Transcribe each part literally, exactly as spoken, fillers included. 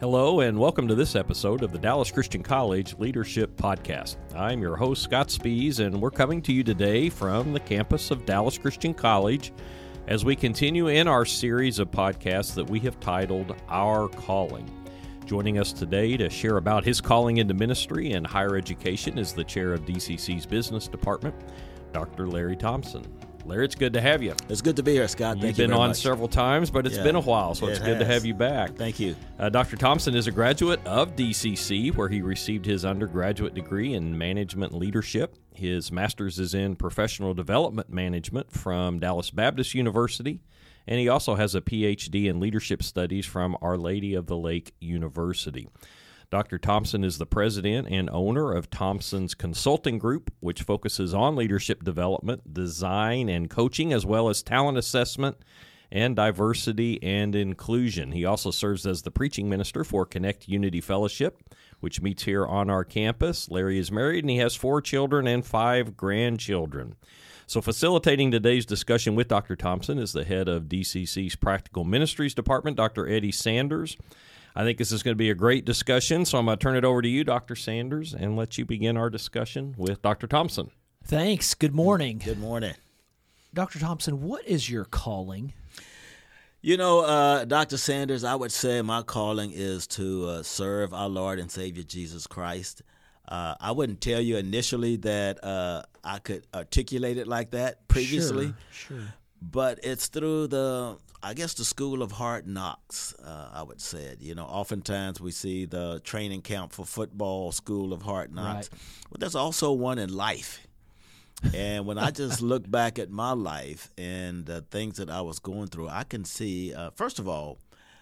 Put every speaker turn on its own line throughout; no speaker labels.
Hello, and welcome to this episode of the Dallas Christian College Leadership Podcast. I'm your host, Scott Spies, and we're coming to you today from the campus of Dallas Christian College as we continue in our series of podcasts that we have titled Our Calling. Joining us today to share about his calling into ministry and higher education is the chair of D C C's Business Department, Doctor Larry Thompson. Larry, it's good to have you.
It's good to be here, Scott. Thank
You've
you
been
very
on
much.
several times, but it's
Yeah.
been a while, so
It
it's good to
has.
have you back.
Thank you.
Uh, Doctor Thompson is a graduate of D C C, where he received his undergraduate degree in management and leadership. His master's is in professional development management from Dallas Baptist University, and he also has a P H D in leadership studies from Our Lady of the Lake University. Doctor Thompson is the president and owner of Thompson's Consulting Group, which focuses on leadership development, design, and coaching, as well as talent assessment and diversity and inclusion. He also serves as the preaching minister for Connect Unity Fellowship, which meets here on our campus. Larry is married, and he has four children and five grandchildren. So facilitating today's discussion with Doctor Thompson is the head of D C C's Practical Ministries Department, Doctor Eddie Sanders. I think this is going to be a great discussion, so I'm going to turn it over to you, Doctor Sanders, and let you begin our discussion with Doctor Thompson.
Thanks. Good morning.
Good morning.
Doctor Thompson, what is your calling?
You know, uh, Doctor Sanders, I would say my calling is to uh, serve our Lord and Savior Jesus Christ. Uh, I wouldn't tell you initially that uh, I could articulate it like that previously,
Sure, sure.
but it's through the, I guess, the school of hard knocks, uh, I would say it. You know, oftentimes we see the training camp for football, school of hard knocks,
Right.
but there's also one in life. And when I just look back at my life and the things that I was going through, I can see, uh, first of all,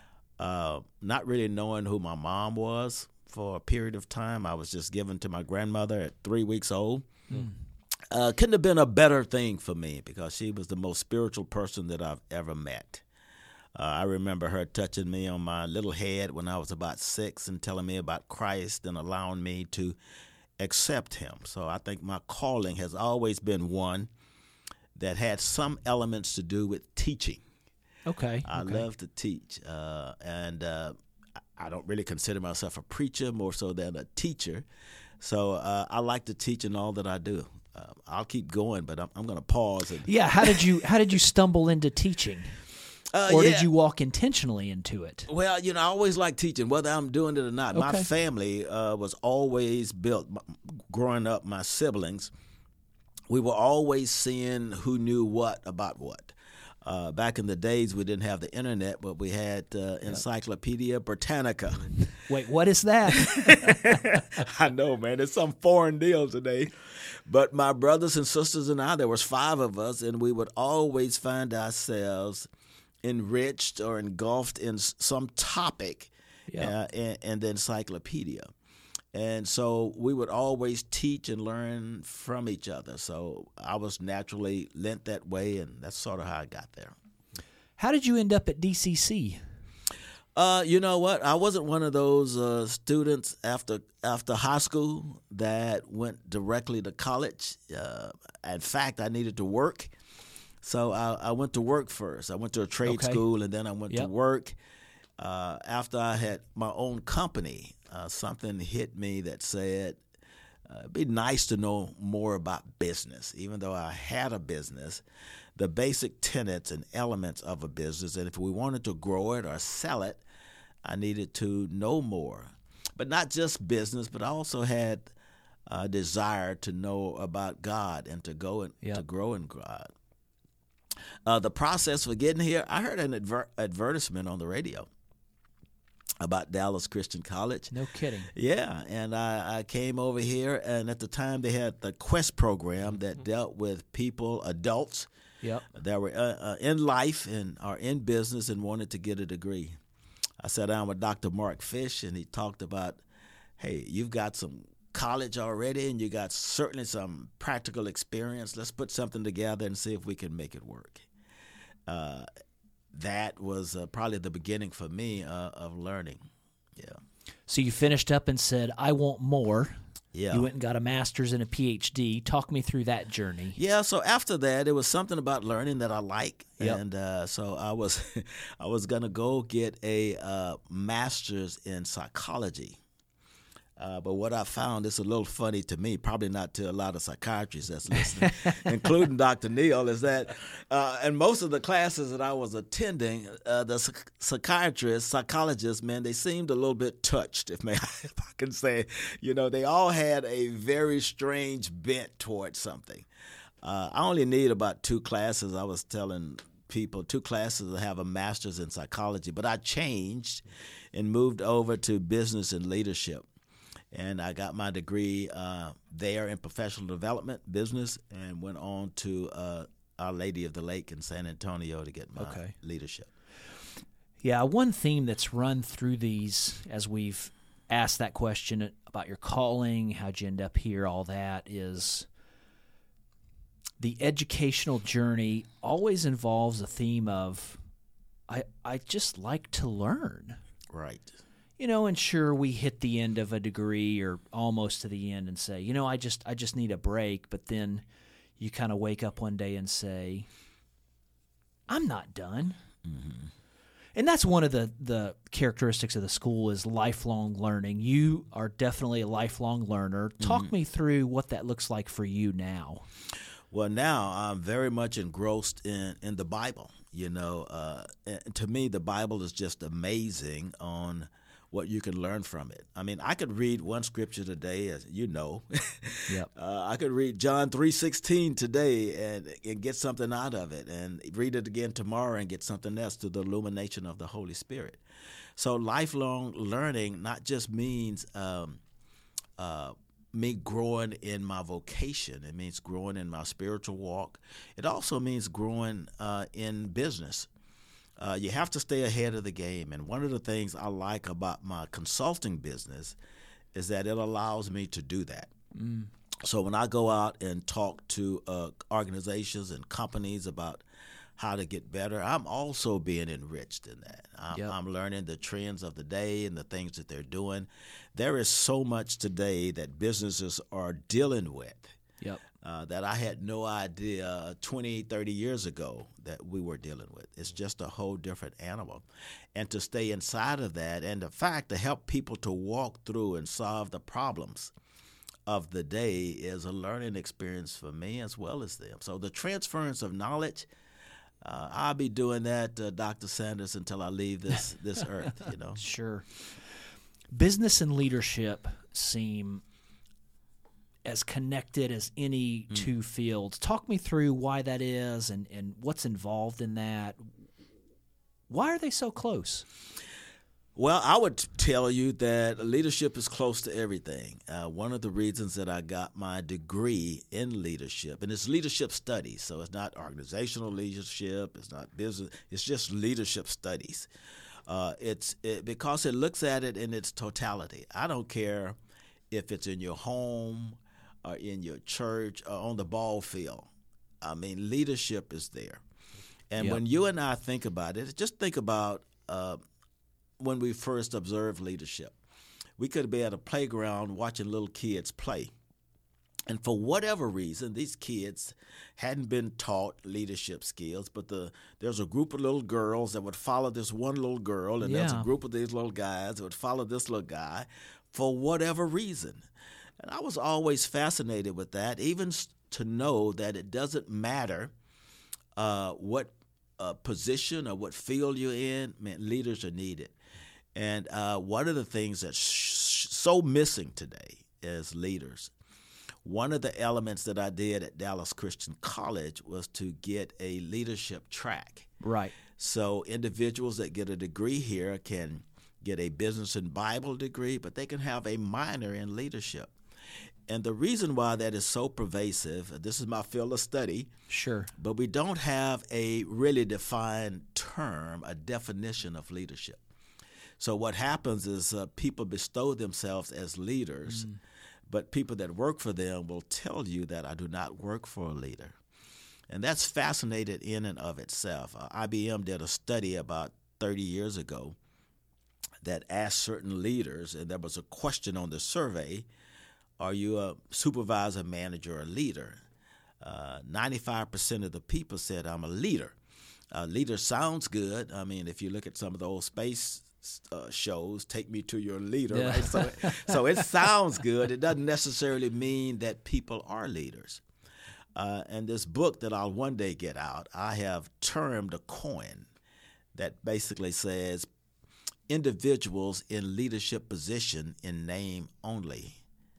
uh, not really knowing who my mom was for a period of time. I was just given to my grandmother at three weeks old. Mm. Uh, couldn't have been a better thing for me because she was the most spiritual person that I've ever met. Uh, I remember her touching me on my little head when I was about six and telling me about Christ and allowing me to accept him. So I think my calling has always been one that had some elements to do with teaching.
Okay.
I
okay.
love to teach, uh, and uh, I don't really consider myself a preacher, more so than a teacher. So uh, I like to teach in all that I do. Uh, I'll keep going, but I'm, I'm going to pause. And
Yeah. How did you How did you stumble into teaching,
uh,
or
yeah.
did you walk intentionally into it?
Well, you know, I always like teaching, whether I'm doing it or not. My
Okay.
family uh, was always built. Growing up, my siblings, we were always seeing who knew what about what. Uh, back in the days, we didn't have the internet, but we had uh, Encyclopedia Britannica.
Wait, what is that?
I know, man. It's some foreign deal today. But my brothers and sisters and I, there was five of us, and we would always find ourselves enriched or engulfed in s- some topic
Yeah.
uh, in, in the encyclopedia. And so we would always teach and learn from each other. So I was naturally lent that way, and that's sort of how I got there.
How did you end up at D C C?
Uh, you know what? I wasn't one of those uh, students after after high school that went directly to college. Uh, in fact, I needed to work, so I, I went to work first. I went to a trade
Okay.
school, and then I went
Yep.
to work. Uh, after I had my own company, uh, something hit me that said, uh, it'd be nice to know more about business. Even though I had a business, the basic tenets and elements of a business, and if we wanted to grow it or sell it, I needed to know more. But not just business, but I also had a desire to know about God and to go and
Yep.
to grow in God. Uh, the process for getting here, I heard an adver- advertisement on the radio about Dallas Christian College.
No kidding.
Yeah, and I, I came over here, and at the time they had the Quest program that dealt with people, adults,
Yep.
that were uh, uh, in life and are in business and wanted to get a degree. I sat down with Doctor Mark Fish, and he talked about, hey, you've got some college already, and you got certainly some practical experience. Let's put something together and see if we can make it work. Uh, that was uh, probably the beginning for me uh, of learning. Yeah.
So you finished up and said, "I want more."
Yeah.
You went and got a master's and a P H D. Talk me through that journey.
Yeah, so after that, it was something about learning that I like,
Yep.
and uh, so I was, I was gonna go get a uh, master's in psychology. Uh, but what I found is a little funny to me, probably not to a lot of psychiatrists that's listening, including Doctor Neal, is that uh, in most of the classes that I was attending, uh, the psych- psychiatrists, psychologists, man, they seemed a little bit touched, if, may, if I can say. You know, they all had a very strange bent towards something. Uh, I only need about two classes. I was telling people two classes to have a master's in psychology, but I changed and moved over to business and leadership. And I got my degree uh, there in professional development, business, and went on to uh, Our Lady of the Lake in San Antonio to get my
Okay.
leadership.
Yeah, one theme that's run through these as we've asked that question about your calling, how'd you end up here, all that, is the educational journey always involves a theme of, I, I just like to learn.
Right.
You know, and sure, we hit the end of a degree or almost to the end and say, you know, I just I just need a break. But then you kind of wake up one day and say, I'm not done.
Mm-hmm.
And that's one of the, the characteristics of the school is lifelong learning. You are definitely a lifelong learner. Talk
Mm-hmm.
me through what that looks like for you now.
Well, now I'm very much engrossed in, in the Bible. You know, uh, and to me, the Bible is just amazing on what you can learn from it. I mean, I could read one scripture today, as you know.
Yep.
uh, I could read John three sixteen today and, and get something out of it, and read it again tomorrow and get something else through the illumination of the Holy Spirit. So lifelong learning not just means um, uh, me growing in my vocation. It means growing in my spiritual walk. It also means growing uh, in business. Uh, you have to stay ahead of the game. And one of the things I like about my consulting business is that it allows me to do that.
Mm.
So when I go out and talk to uh, organizations and companies about how to get better, I'm also being enriched in that. I'm,
Yep.
I'm learning the trends of the day and the things that they're doing. There is so much today that businesses are dealing with.
Yep.
Uh, that I had no idea twenty, thirty years ago that we were dealing with. It's just a whole different animal. And to stay inside of that, and the fact to help people to walk through and solve the problems of the day is a learning experience for me as well as them. So the transference of knowledge, uh, I'll be doing that, uh, Doctor Sanders, until I leave this, this earth, you know.
Sure. Business and leadership seem as connected as any
Mm.
two fields. Talk me through why that is and, and what's involved in that. Why are they so close?
Well, I would tell you that leadership is close to everything. Uh, one of the reasons that I got my degree in leadership, and it's leadership studies, so it's not organizational leadership, it's not business, it's just leadership studies. Uh, it's it, because it looks at it in its totality. I don't care if it's in your home or in your church or on the ball field. I mean, leadership is there. And
Yep.
when you and I think about it, just think about uh, when we first observed leadership. We could be at a playground watching little kids play. And for whatever reason, these kids hadn't been taught leadership skills, but the there's a group of little girls that would follow this one little girl, and there's a
Yeah.
group of these little guys that would follow this little guy for whatever reason. And I was always fascinated with that, even s- to know that it doesn't matter uh, what uh, position or what field you're in, man, leaders are needed. And uh, one of the things that's sh- so missing today is leaders. One of the elements that I did at Dallas Christian College was to get a leadership track.
Right.
So individuals that get a degree here can get a business and Bible degree, but they can have a minor in leadership. And the reason why that is so pervasive, this is my field of study,
Sure.
but we don't have a really defined term, a definition of leadership. So what happens is uh, people bestow themselves as leaders,
Mm.
but people that work for them will tell you that I do not work for a leader. And that's fascinating in and of itself. Uh, I B M did a study about thirty years ago that asked certain leaders, and there was a question on the survey, are you a supervisor, manager, or leader? Uh, ninety-five percent of the people said, I'm a leader. Uh, leader sounds good. I mean, if you look at some of the old space uh, shows, Take Me to Your Leader,
yeah.
right? So, so it sounds good. It doesn't necessarily mean that people are leaders. Uh, and this book that I'll one day get out, I have termed a coin that basically says individuals in leadership position in name only.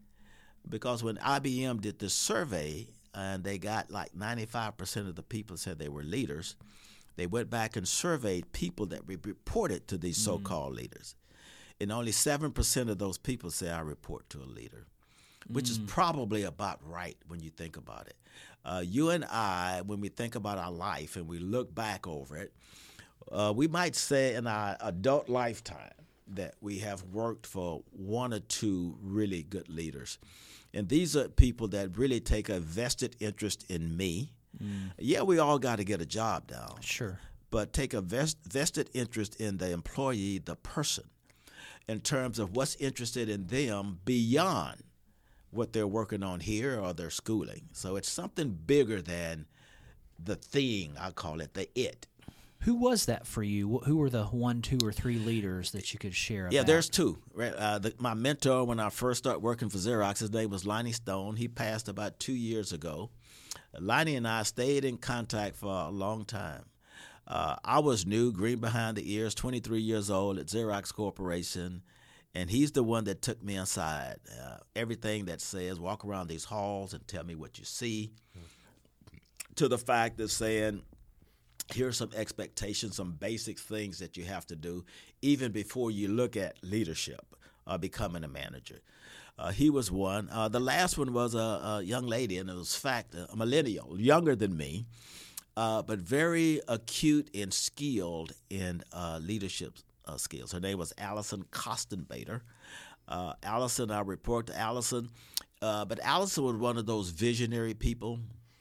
Because when I B M did this survey, and they got like ninety-five percent of the people said they were leaders, they went back and surveyed people that re- reported to these mm-hmm. so-called leaders. And only seven percent of those people say I report to a leader, which mm. is probably about right when you think about it. Uh, you and I, when we think about our life and we look back over it, uh, we might say in our adult lifetime that we have worked for one or two really good leaders. And these are people that really take a vested interest in me. Mm. Yeah, we all got to get a job down.
Sure.
But take a vest, vested interest in the employee, the person, in terms of what's interested in them beyond what they're working on here or their schooling. So it's something bigger than the thing, I call it, the it.
Who was that for you? Who were the one, two, or three leaders that you could share about?
Yeah, there's two. Right? Uh, the, my mentor when I first started working for Xerox, his name was Lonnie Stone. He passed about two years ago. Lonnie and I stayed in contact for a long time. Uh, I was new, green behind the ears, twenty-three years old at Xerox Corporation, and he's the one that took me inside. Uh, everything that says walk around these halls and tell me what you see, mm-hmm. to the fact of saying, here's some expectations, some basic things that you have to do even before you look at leadership or becoming a manager. Uh, he was one. Uh, the last one was a, a young lady, and it was fact, a millennial, younger than me, uh, but very acute and skilled in uh, leadership uh, skills. Her name was Allison Kostenbader. Uh, Allison, I report to Allison, uh, but Allison was one of those visionary people.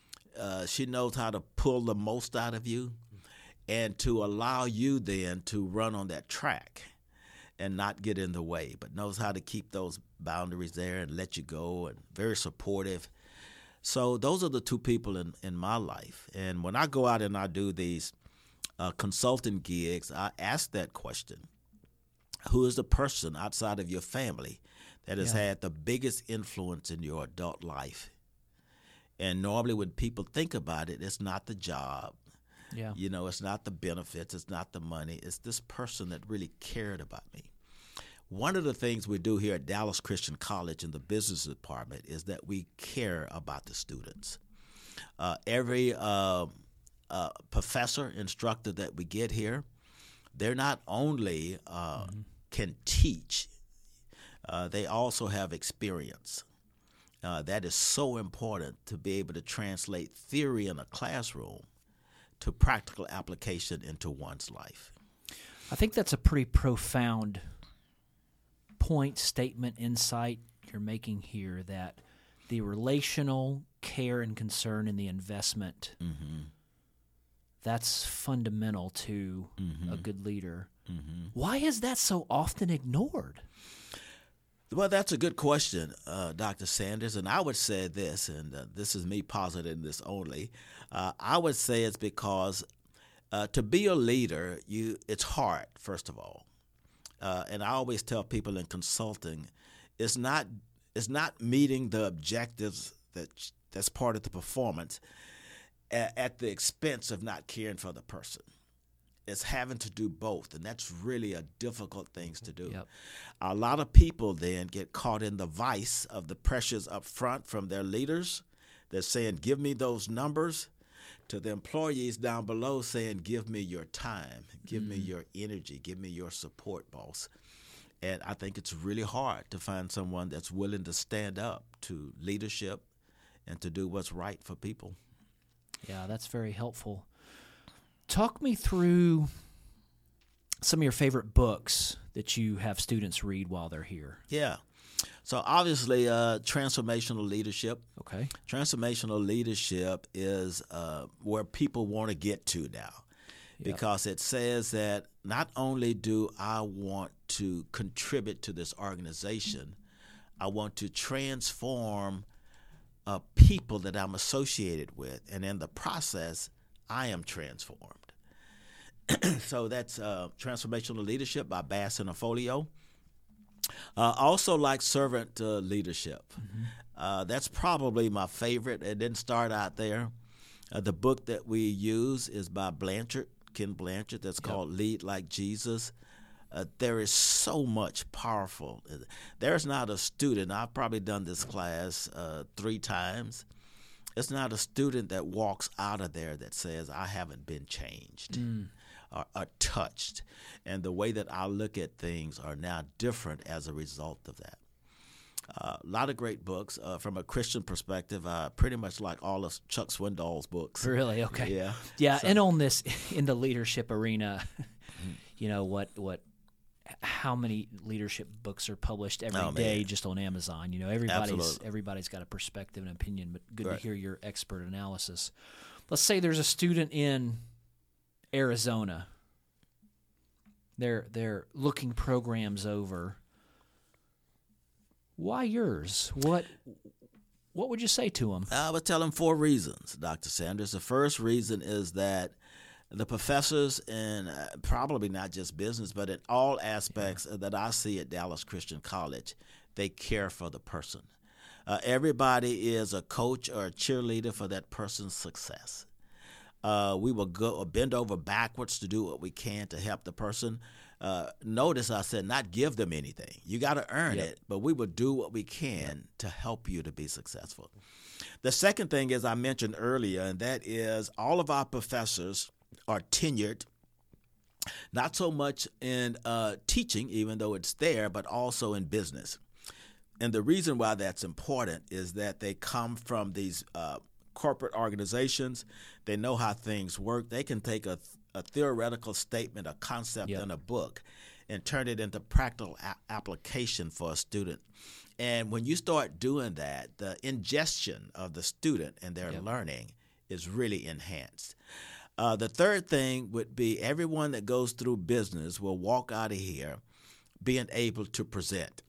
Uh, she knows how to pull the most out of you and to allow you then to run on that track and not get in the way, but knows how to keep those boundaries there and let you go, and very supportive. So those are the two people in, in my life. And when I go out and I do these uh, consulting gigs, I ask that question. Who is the person outside of your family that has yeah. had the biggest influence in your adult life? And normally when people think about it, it's not the job. Yeah. You know, it's not the benefits. It's not the money. It's this person that really cared about me. One of the things we do here at Dallas Christian College in the business department is that we care about the students. Uh, every uh, uh, professor, instructor that we get here, they're not only uh, mm-hmm. can teach, uh, they also have experience. Uh, that is so important to be able to translate theory in a classroom to practical application into one's life.
I think that's a pretty profound point, statement, insight you're making here, that the relational care and concern and the investment, mm-hmm. that's fundamental to mm-hmm. a good leader. Mm-hmm. Why is that so often ignored?
Well, that's a good question, uh, Doctor Sanders, and I would say this, and uh, this is me positing this only. Uh, I would say it's because uh, to be a leader, you it's hard, first of all. Uh, and I always tell people in consulting, it's not it's not meeting the objectives that that's part of the performance at, at the expense of not caring for the person. It's having to do both, and that's really a difficult thing to do. Yep. A lot of people then get caught in the vice of the pressures up front from their leaders. They're saying, give me those numbers, to the employees down below saying, give me your time, give mm-hmm. me your energy, give me your support, boss. And I think it's really hard to find someone that's willing to stand up to leadership and to do what's right for people.
Yeah, that's very helpful. Talk me through some of your favorite books that you have students read while they're here.
Yeah. So obviously, uh, transformational leadership.
Okay.
Transformational leadership is uh, where people want to get to now, yep. because it says that not only do I want to contribute to this organization, I want to transform uh, people that I'm associated with, and in the process, I am transformed. So that's uh, Transformational Leadership by Bass and Afolio. Uh, also like Servant uh, Leadership. Mm-hmm. Uh, that's probably my favorite. It didn't start out there. Uh, the book that we use is by Blanchard, Ken Blanchard, that's yep. called Lead Like Jesus. Uh, there is so much powerful. There's not a student, I've probably done this class uh, three times. It's not a student that walks out of there that says, I haven't been changed. Mm. Are, are touched, and the way that I look at things are now different as a result of that. Uh, a lot of great books uh, from a Christian perspective. I pretty much like all of Chuck Swindoll's books.
Really? Okay.
Yeah.
Yeah.
So,
and on this, in the leadership arena, you know what? What? How many leadership books are published every
oh,
day
man.
just on Amazon? You know, everybody's
Absolutely.
everybody's got a perspective and opinion, but good
right.
to hear your expert analysis. Let's say there's a student in Arizona. They're they're looking programs over. Why yours? What what would you say to them?
I would tell them four reasons, Doctor Sanders. The first reason is that the professors, and uh, probably not just business, but in all aspects yeah. that I see at Dallas Christian College, they care for the person. Uh, everybody is a coach or a cheerleader for that person's success. Uh, we will go bend over backwards to do what we can to help the person. Uh, notice I said not give them anything. You got to earn yep. it, but we will do what we can yep. to help you to be successful. The second thing is I mentioned earlier, and that is all of our professors are tenured, not so much in uh, teaching, even though it's there, but also in business. And the reason why that's important is that they come from these uh, corporate organizations. They know how things work. They can take a, a theoretical statement, a concept yep. in a book, and turn it into practical a- application for a student. And when you start doing that, the ingestion of the student and their yep. learning is really enhanced. Uh, the third thing would be everyone that goes through business will walk out of here being able to present.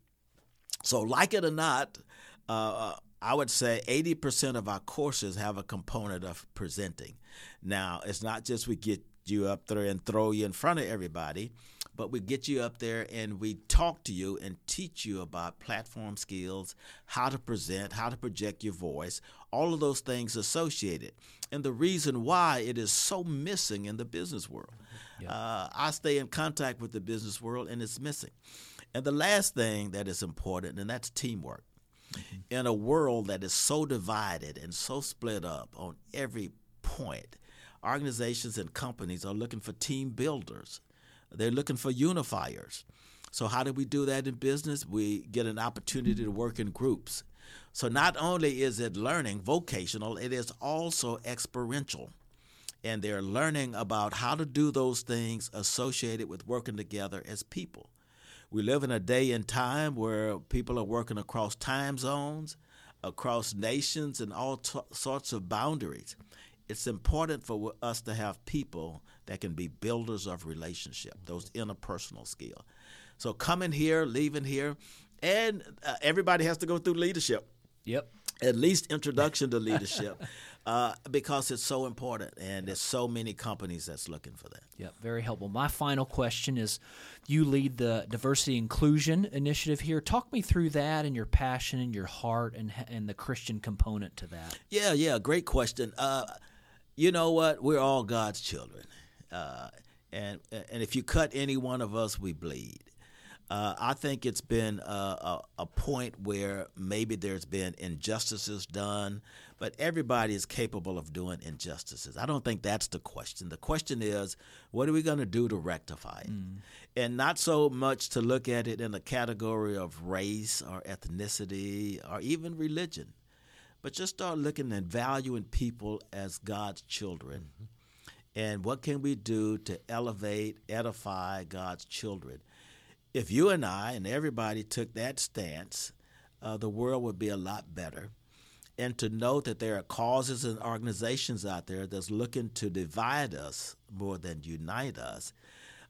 So like it or not, uh, I would say eighty percent of our courses have a component of presenting. Now, it's not just we get you up there and throw you in front of everybody, but we get you up there and we talk to you and teach you about platform skills, how to present, how to project your voice, all of those things associated. And the reason why it is so missing in the business world. Yeah. Uh, I stay in contact with the business world, and it's missing. And the last thing that is important, and that's teamwork. Mm-hmm. In a world that is so divided and so split up on every point, organizations and companies are looking for team builders. They're looking for unifiers. So how do we do that in business? We get an opportunity to work in groups. So not only is it learning vocational, it is also experiential. And they're learning about how to do those things associated with working together as people. We live in a day and time where people are working across time zones, across nations, and all t- sorts of boundaries. It's important for us to have people that can be builders of relationship, those interpersonal skills. So coming here, leaving here, and uh, everybody has to go through leadership.
Yep.
At least introduction to leadership, uh, because it's so important, and there's so many companies that's looking for that.
Yep, very helpful. My final question is, you lead the Diversity Inclusion Initiative here. Talk me through that and your passion and your heart and and the Christian component to that.
Yeah, yeah, great question. Uh, you know what? We're all God's children, uh, and and if you cut any one of us, we bleed. Uh, I think it's been a, a, a point where maybe there's been injustices done, but everybody is capable of doing injustices. I don't think that's the question. The question is, what are we going to do to rectify it? Mm. And not so much to look at it in a category of race or ethnicity or even religion, but just start looking and valuing people as God's children. Mm-hmm. And what can we do to elevate, edify God's children? If you and I and everybody took that stance, uh, the world would be a lot better. And to know that there are causes and organizations out there that's looking to divide us more than unite us,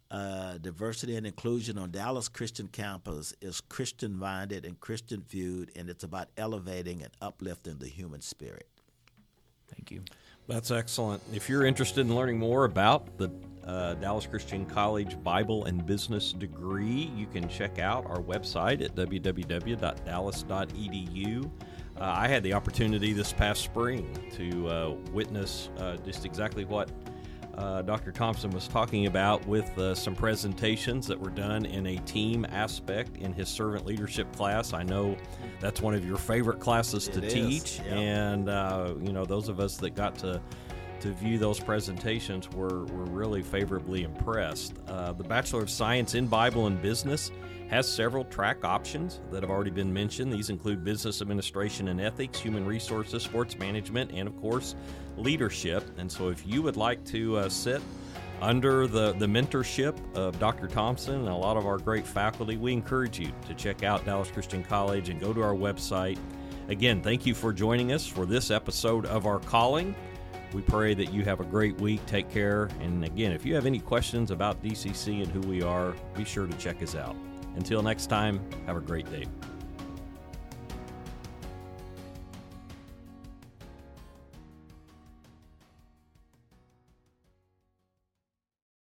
uh, diversity and inclusion on Dallas Christian campus is Christian-minded and Christian-viewed, and it's about elevating and uplifting the human spirit.
Thank you.
That's excellent. If you're interested in learning more about the uh, Dallas Christian College Bible and Business degree, you can check out our website at w w w dot dallas dot e d u. Uh, I had the opportunity this past spring to uh, witness uh, just exactly what uh, Doctor Thompson was talking about with uh, some presentations that were done in a team aspect in his servant leadership class. I know that's one of your favorite classes to
It is,
teach,
yeah.
and uh, you know, those of us that got to to view those presentations were, were really favorably impressed. Uh, the Bachelor of Science in Bible and Business has several track options that have already been mentioned. These include business administration and ethics, human resources, sports management, and of course, leadership. And so if you would like to uh, sit under the, the mentorship of Doctor Thompson and a lot of our great faculty, we encourage you to check out Dallas Christian College and go to our website. Again, thank you for joining us for this episode of Our Calling. We pray that you have a great week. Take care. And again, if you have any questions about D C C and who we are, be sure to check us out. Until next time, have a great day.